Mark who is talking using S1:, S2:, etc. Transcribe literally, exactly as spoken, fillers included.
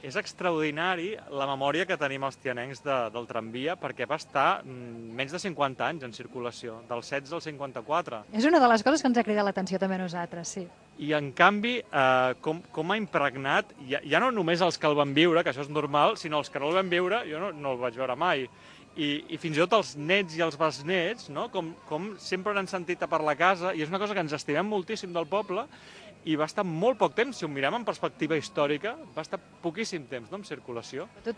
S1: És extraordinari la memòria que tenim els tianencs de, del tramvia, perquè va estar mm, menys de cinquanta anys en circulació, del setze al cinquanta-quatre.
S2: És una de les coses que ens ha cridat l'atenció també a nosaltres, sí.
S1: I, en canvi, eh, com, com ha impregnat, ja, ja no només els que el van viure, que això és normal, sinó els que no el van viure, jo no, no el vaig veure mai. I, i fins i tot els nets i els besnets, no? com, com sempre n'han sentit a parlar a casa, i és una cosa que ens estimem moltíssim del poble, i va estar molt poc temps, si ho mirem en perspectiva històrica, va estar poquíssim temps, no?, en circulació.
S2: Tu